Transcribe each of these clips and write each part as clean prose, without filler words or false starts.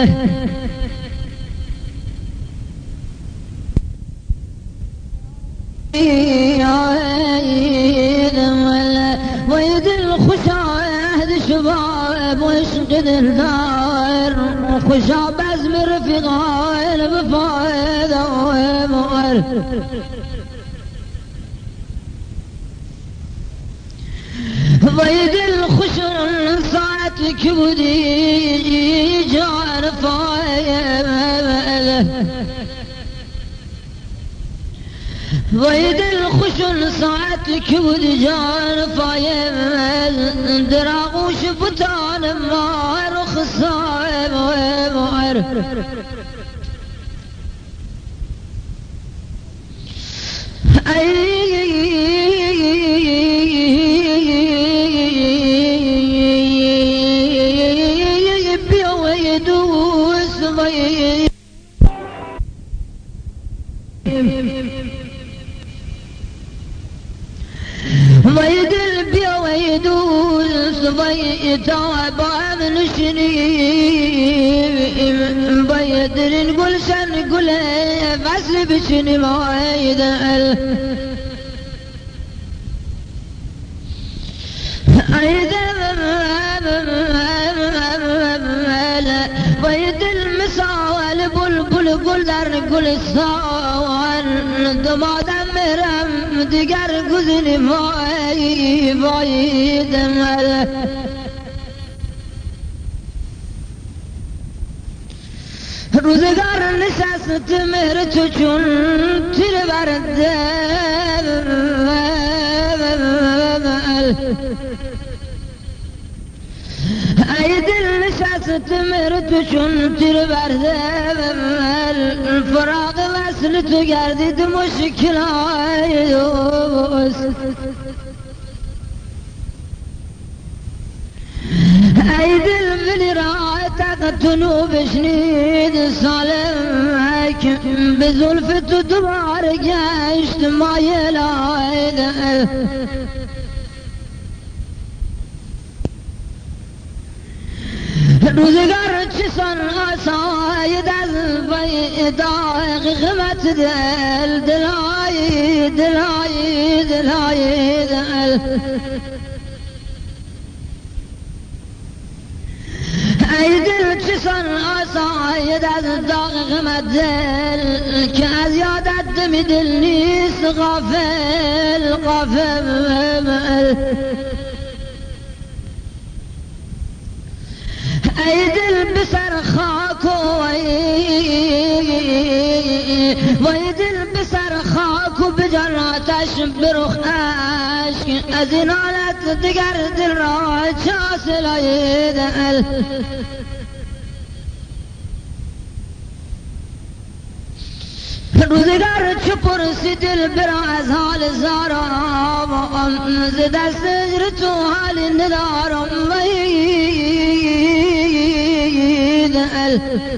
ويد الخشاهد شباب ويشقد الدار وخشاب ازمر في غايل بفايدة ومؤر ويد الخشر صارت كبدي جار فايد ويد الخشن صعت كود جان فايم دراغ وشفتان مار خصايم ومعر ويد البيا ويدول صبي تعبان نشني بيدر نقول شن نقول بس بشني ما يدل ويد المساوى البلبل قل دار نقول الصوان دما دمرم دقر قزني بايد روزگار نشست مهر چون تیر برده ای دل نشست مهر چون تیر برده فراغ وصل تو گردید مشکل های دوست ای دل بلی را تقتنو بشنید سالمک به ظلف تو دوباره گشت مایل آید روزگار چسان آساید از بیداغ غمت دل دلای دلای دلای دل ای دل چسان آساید از داغ غمت دل که از یادت دمی دل نیست غافل غافل ای دل بسر خاک وی دل بسر خاک و بجراتش برخ عشق از این حالت دگر دل را چاسل ای دل روزگار چو پرسی دل برا از حال زارم ز دست اجر تو حال ندارم دل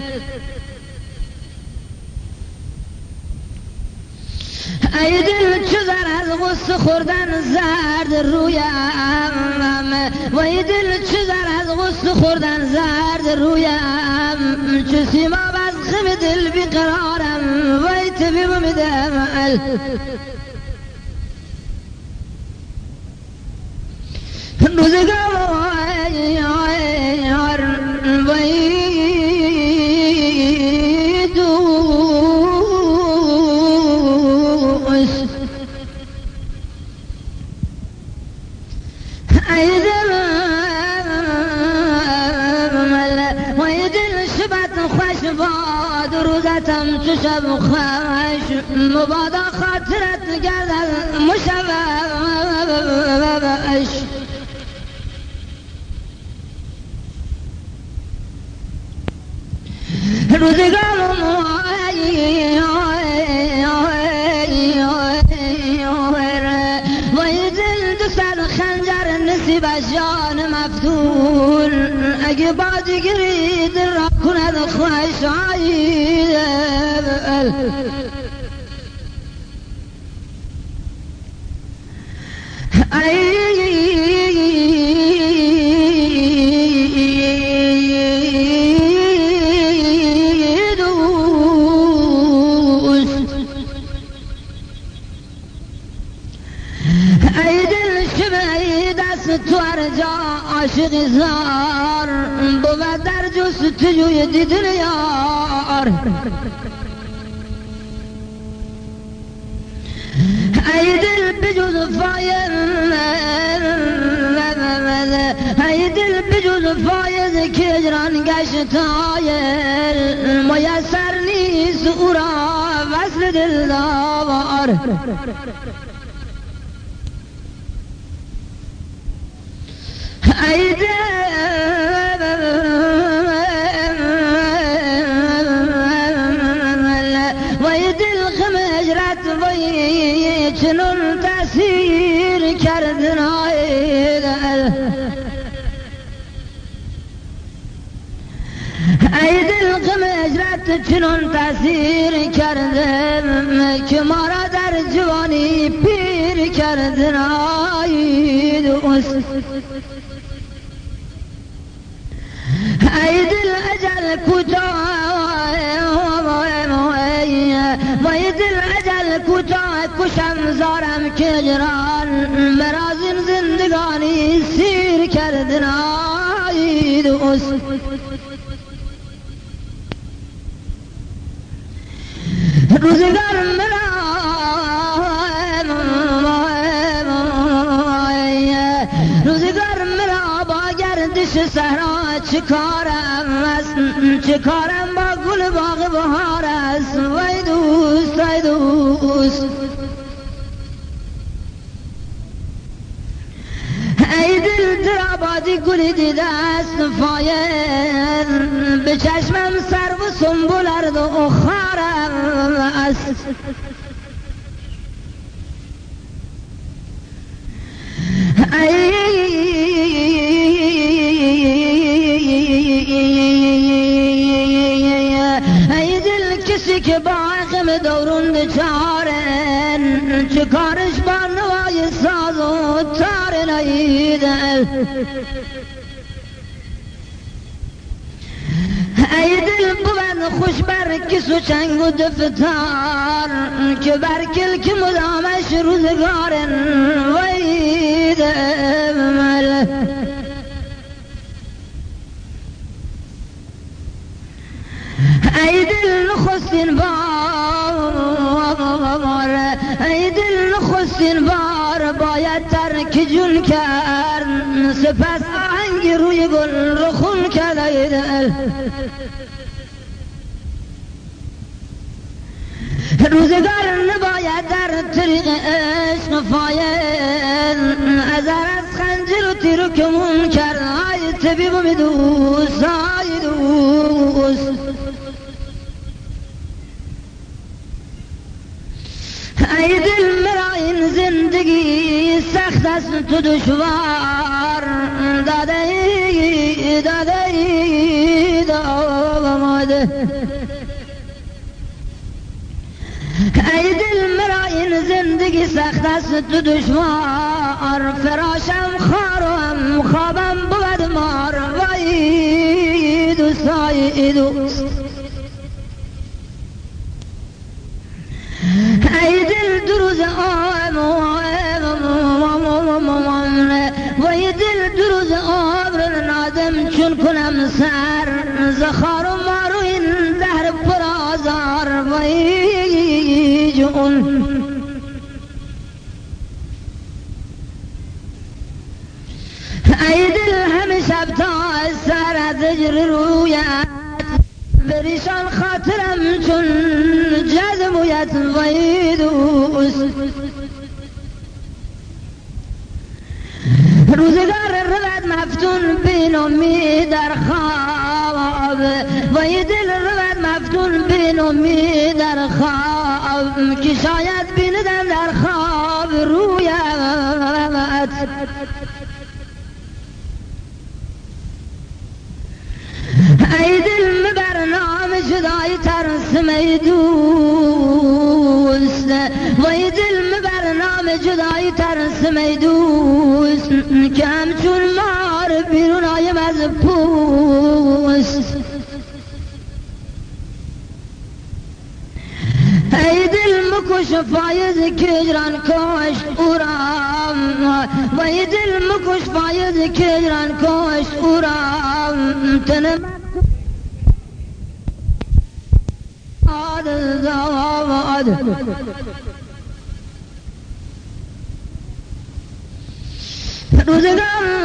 ای دل چو زر از غصه خوردن زرد رویم و ای دل چو زر از غصه خوردن زرد رویم چو سیماب از خم دل بیقرارم و ای طبیب میدم روزگار روزتم تو شب خوش مبادا خاطرت گردد مشوش روزگار وی دل دو سر خنجر نصیب جان مفتون اگه بادگیری دل را کند خوش در جستجوی دیدن یار ای دل بجز فایز ای دل بجز فایز که اجران گشت تایر میسر نیست او را وصل دل داور ای دل وی دل غم هجرت وی چنون تأثیر کردن ای دل ای دل غم هجرت چنون تأثیر کردن که ما را در جوانی پیر کردن ای دوست ای دل اجل کوتاه وای دل اجل کوتاه کشم زارم که اجران مرازم زندگانی سیر کردن ای دوست روزگار مرا روزگار مرا با گردش صحرا چه کارم است چه کارم با گل باغ بهار است وای دوست وای دوست ای دل در آبادی گلی دیده است فایر به چشمم سرو و سنبل ارد و خارم است ای دل کسی که با غم دورون چارن چه کارش با نوای ساز و تارن ای دل ای دل بود خوش بر کس و چنگ و دفتار که بر کلک مدامش روزگارن وی دل ای دل نخستین بار ای دل نخستین بار باید ترک جون کرد سپس آهنگ روی گل رو خون کرد ای دل روزگار نباید در طریق عشق فاید ازر از خنجر و تیر و کمون کرد ای طبیب و میدوست ای دوست ای دل مرا این زندگی سخت است تو دشوار داده داماده ای دل مرا این زندگی سخت است تو دشوار فراشم خارم خوابم بود مار وای دوست ای دوست ای دل دروز وای دل دروز عمر نادم چون کنم سر زخار و مارو این دهر پر آزار وای جون ای دل همه شب تا سر از اجر رویت بریشان خاطرم چون جزمویت وای دوست روزگار رود مفتون بین امید در خواب وای دل رود مفتون بین امید در خواب که شاید بیندم در خواب رویت ای دل مبر نام جدای ترسم ای دوست وای دل مبر نام جدای ترسم ای دوست که همچون مار بیرون آیم از پوست ای دل مکش فایز کجران کش او را وای دل مکش فایز کجران کش او را تن زاد روزگار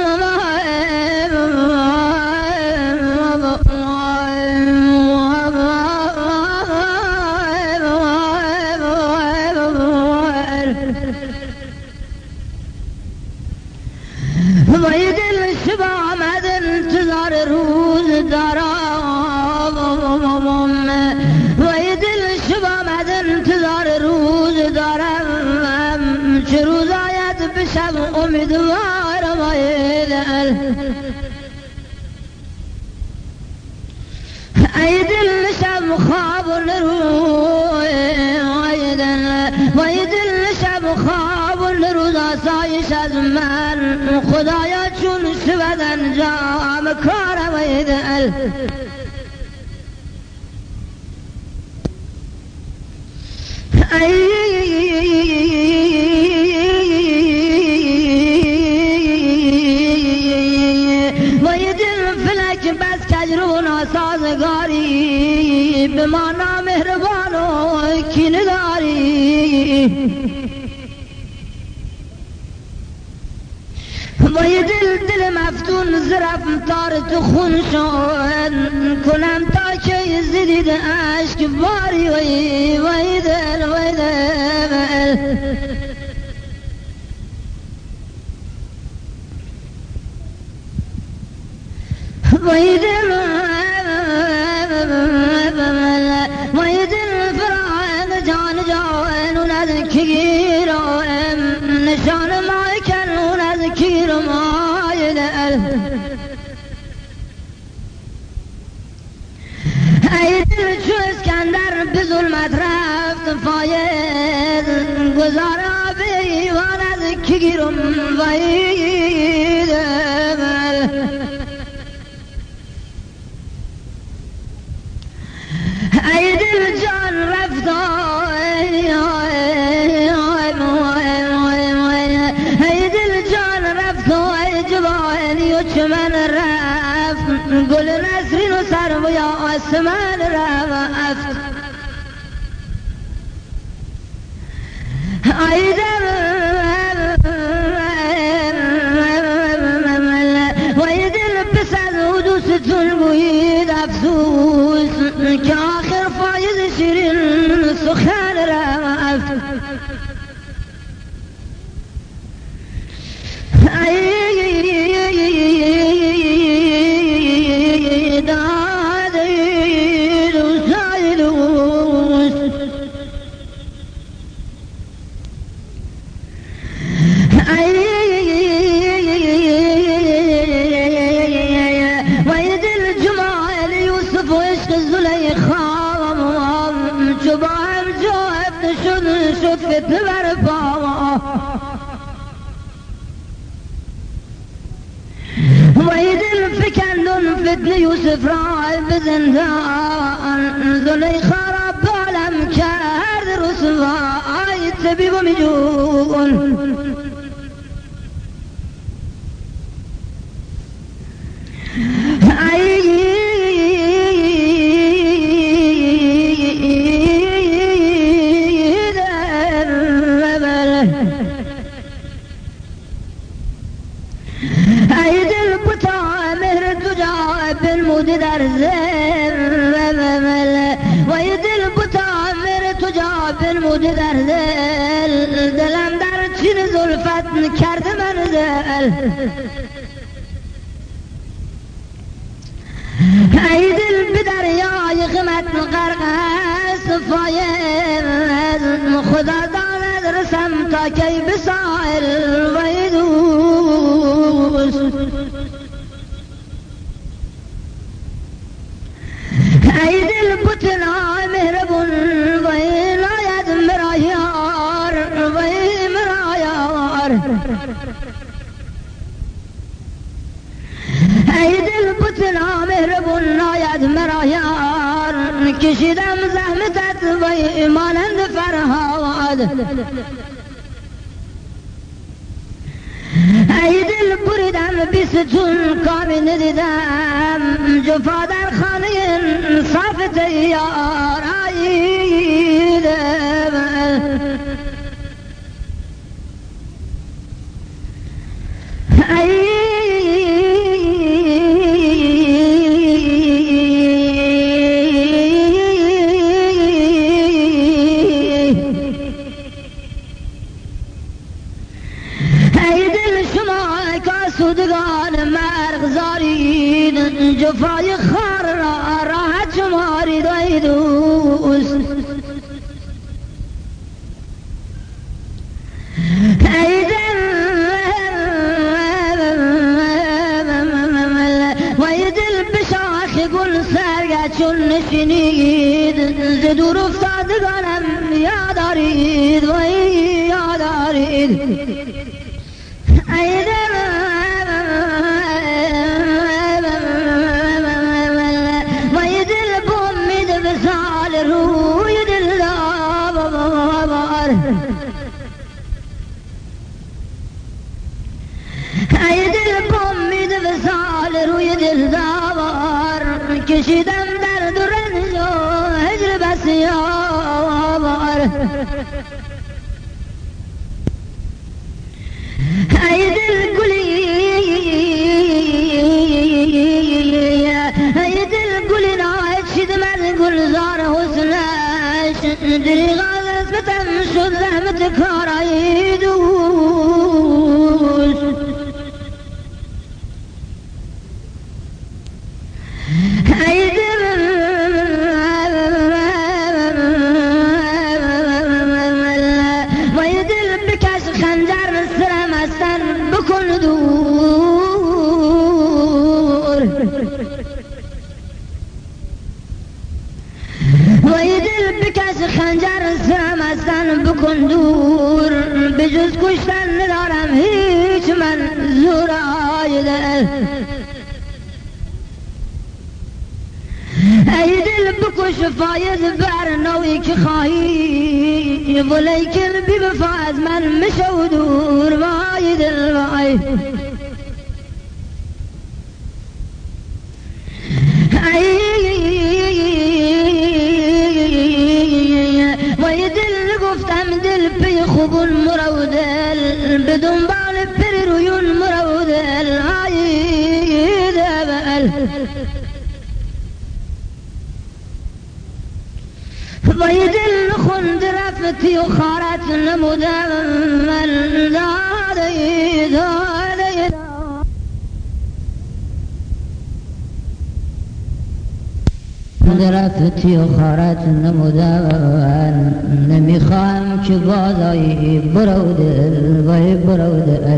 وای دل شب آمد انتظار روز دارم وای دل شب آمد انتظار روز دارم چه روز آید بشم امیدوارم وای دل ای دل شب خواب وای دل شب خواب روز آسایش از من خدایا چون شود انجام کارم ای دل وای دل فلک بس کجرو ناسازگاری به ما نامهربان و کینه‌داری وای دل مفتون زرفتار تو خون شد کنم تا که زدید عشق باری وای دل وای دل وای دل فران جان اون از کی گیرم نشان مای کن اون از کی رو مای دل ای دل چو اسکندر به ظلمت رفت فایز گذار آبی وان از کی گیرم وای دل ای دل جان رفت ای دل جان رفت ای جوانی و چمن رفت گل نسرین و سر و یا آسمان رفت ای دل وای دل پس از حدوثتون گویید افسوس که آخر فایز شیرین سخن رفت وای دل جمال یوسف و عشق زلیخا چو با هم جفت شد فتنه برپا وای دل فکندن فتنه یوسف را به زندان زلیخا را بالم کرد رسوا ای طبیب و میجون ای دل بتا مهر تجا بالمود در زل وای دل بتا مهر تجا بالمود در زل دلم در چین زلفت کرده منزل ای دل به دریای غمت غرق است فایز خدا داند رسم تا کی به ساحل وای دوست ای دل بطنا مهربون وای ناید مرا یار وای مرا یار ای دل بطنا مهربون ناید مرا یار کشیدم زحمتت وای مانند فرهاد ای دل دل بریدم بیستون کامی ندیدم جفا در خانه انصاف تیار آییدم سودگان مرغزارید جفای خار را راحت شمارید ای دوست ای دل و ای دل به شاخ گل سرگه چون نشینید ز دور افتادگانم یادارید و یادارید ای دل ای دل بامید وصال روی دل داور کشیدم درد و رنج و هجر بسیار ای دل گلی ای دل گلی ناید من گلزار حسنش دریغا نسبتم شد زحمت کارایی دوست ای دل و ای دل بکش خنجر سرم از سر بکن دور و ای دل بکش خنجر سرم از سر بکن دور به جز کشتن ندارم هیچ منظور ای دل ای دل بکش فایز بر نوی که خواهی ولیکن بی وفا از من مشو دور وای دل وای وای دل گفتم دل پی خوبون مرو دل به دنبال پر رویون مرو دل ای دل وای دل خند رفتی و خارت نمودم من دادی دادی رفتی و خارت نمودم نمیخواهم که بازایی برو دل وای برو دل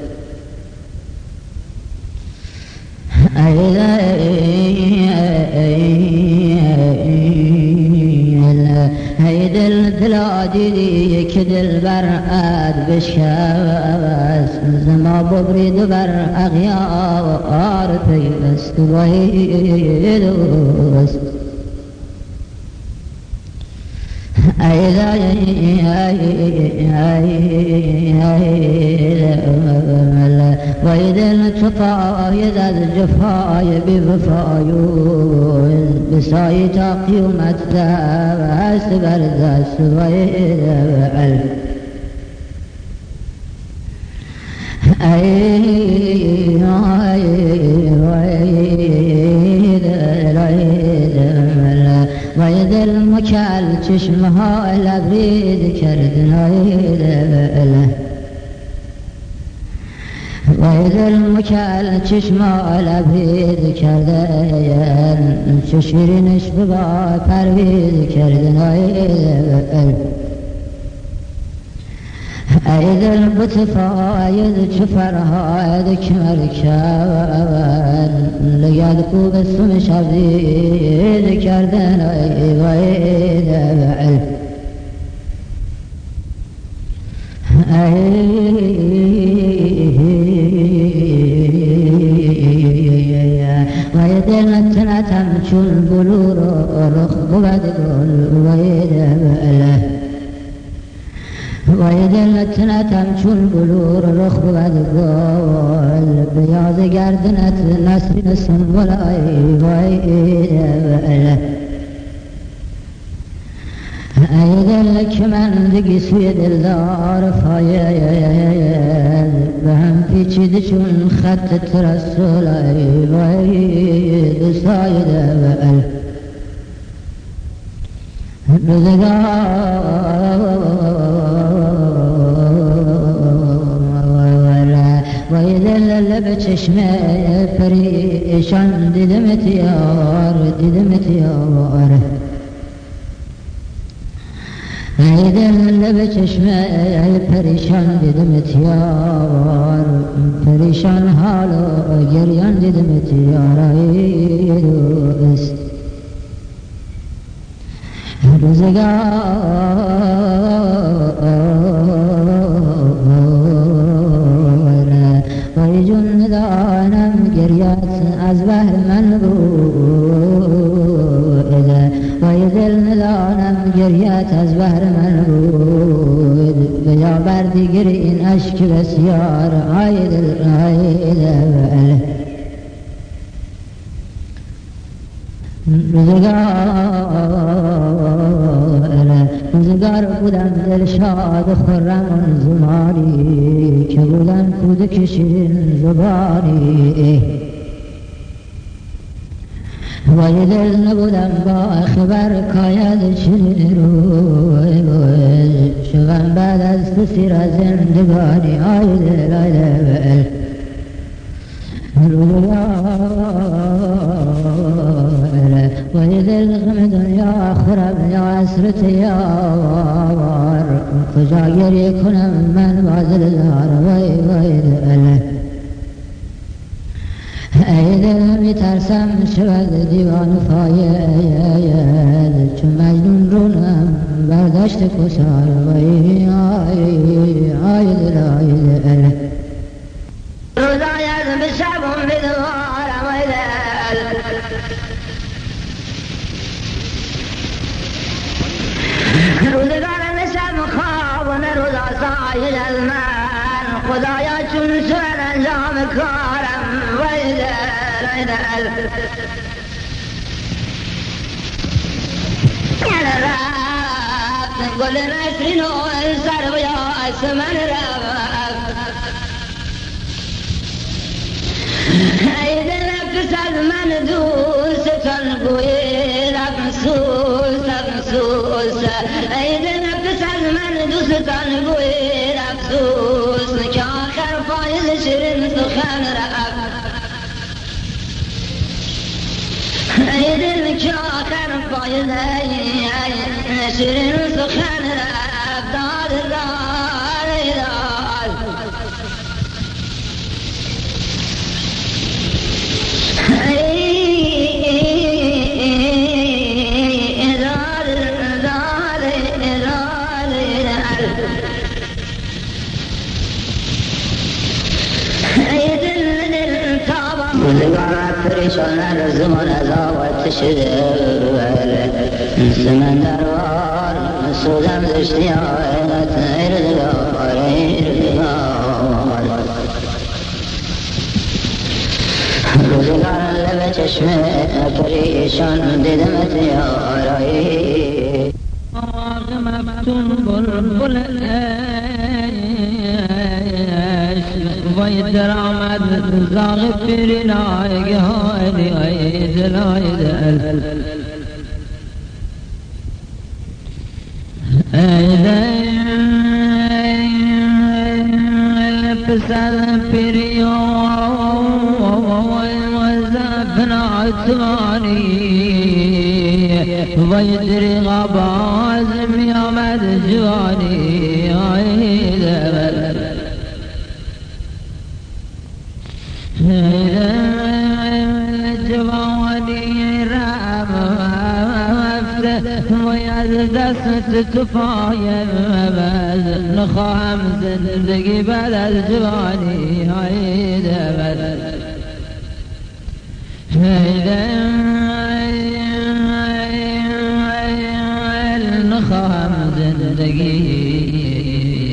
ای دل دلا دیدی که دل بر عد بشکست زما ببرید و بر اغیار پیوست وای دوست وای دل تو فاید از جفای بی وفایون بسایی تا قیومت دست بر دست وای دل وای دل مکل چشمها لبرید کردن وای دل مکل چشمها لبرید کردن چه شیرینش ببا پروید کردن ای دل بتفاید چه فرهاد که مرکبن لگد کو بسم شبید کردن ای وای دل وای دل نتنتم چون بلور رخ بود گل وای دل ويدلت تمشون بلور رخ بدقول بياض قردنت نسر السنبلاي ويدل أيدلك من دقي سويد الدار فايد بهم في تشدشون خط ترسولاي ويد سايد بأل ويدل بچشمه پریشان دیدمت یار ويدل بچشمه پریشان دیدمت یار پریشان حالو گریان دیدمت یار دوست روزگار ويجن دانم گریات از بهر من بود ويدل ندانم گریات از بهر من بود بجا بردی گرین اشک بسیار عایدل روزگار بودم دلشاد خرم زمانی که بودم کودک شیرین زبانی ولی دل نبودم با خبر کاید چنین روی شوم بعد از تسیر زندگانی آیدل ويدل غم دنیا خرم یا عسرت یار کجا گریه کنم من بازل دار ویدل ای دل میترسم شود دیوان فاید چون مجنون رونم برداشت کشار ویدل روزاید بشبم بدوارم ویدل روزگار نشم خواب و نروزا ساید از من خدایا چون شد انجام کارم ویدل رفت گل نسرین و سر و یاس من رفت ای دل نفس از من دوستان گوید افسوس ای دل نفس از من دوستان گوید افسوس که آخر فایز شیرین سخن رفت ای دل که آخر فایز شیرین سخن رفت داد روزگارت پریشان از زمان از آوات شده زمان دروار سودم زشتی آیت ایردگار روزگار لب چشمه پریشان دیدمت یارایی آغ مفتون بلبل وید درآمد زاغ پیرین آیگه پسر پیری و زفن عطوانی وید ریغا باز میامد جوانی جوانی رفت و از دست تفایم نخواهم زندگی بعد از جوانی نخواهم زندگی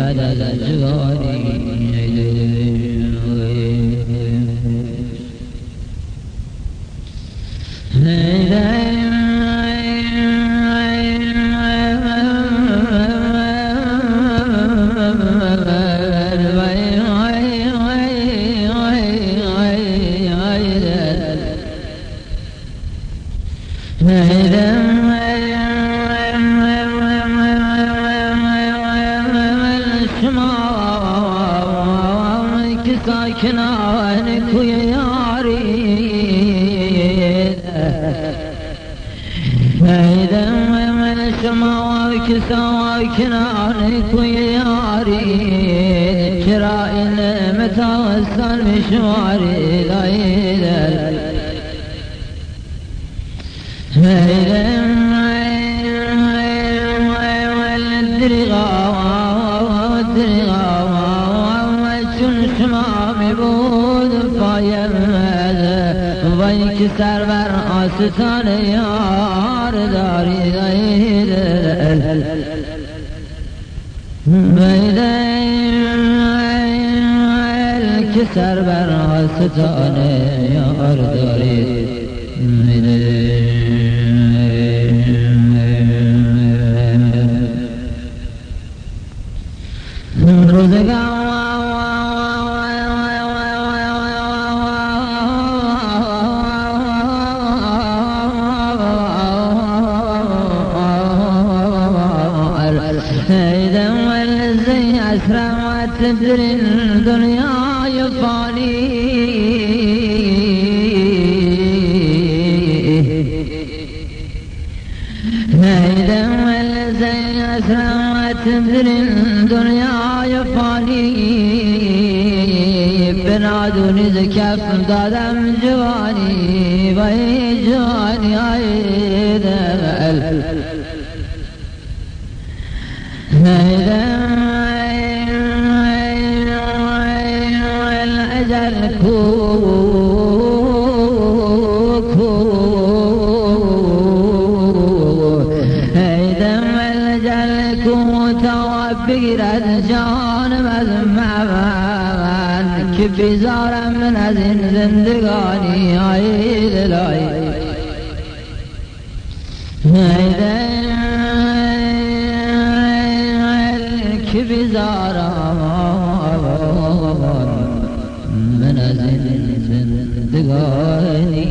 ساكنانك ويا ياري فإذا من سماك ساكنانك ويا ياري شرائن متوسل مشواري لا يدل فإذا سرور آستان یار داری غیر که سرور آستان یار داری تدري الدنيا يفاني هيدا والزين أسرى تدري الدنيا يفاني بنادوني زكاف دادم جواني باي جواني هيدا هيدا بقرد جانب المعبان كبي زارا من هزين زندقاني عيد العيد كبي زارا من هزين زندقاني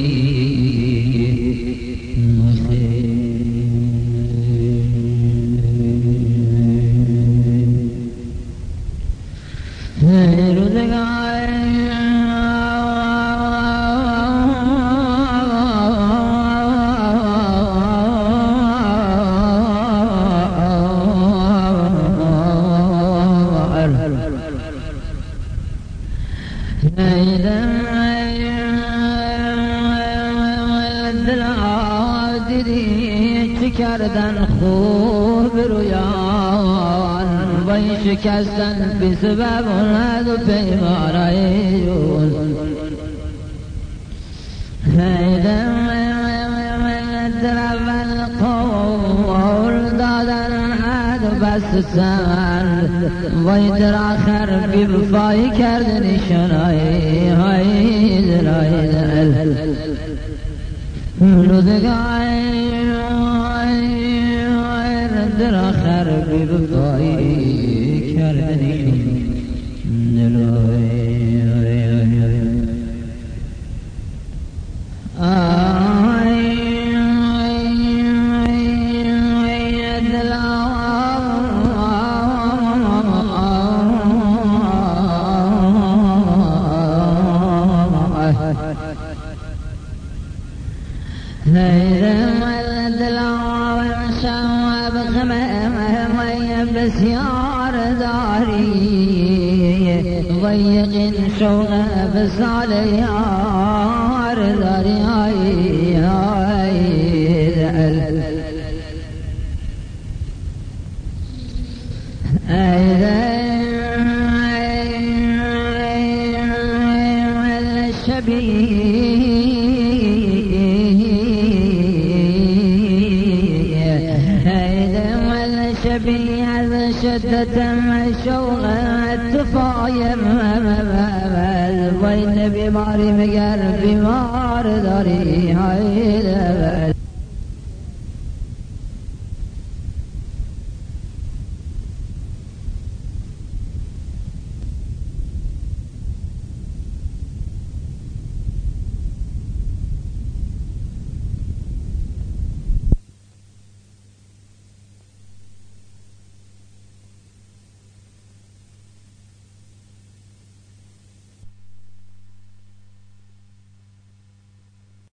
کردن خوب رویان وی شکستن بی سبب اولاد و پیمانای جون هیدم در اول قول دادن حد و بستن وی در آخر بی بفایی کردن شنایی هایدر هایدر روزگای در آخر بی بفایی کردنی دلوی بسيار داري ضيق شوقه بسال يار داري هاي شد شدتم شوق اتفایم وای بیماری مگر بیمار داری های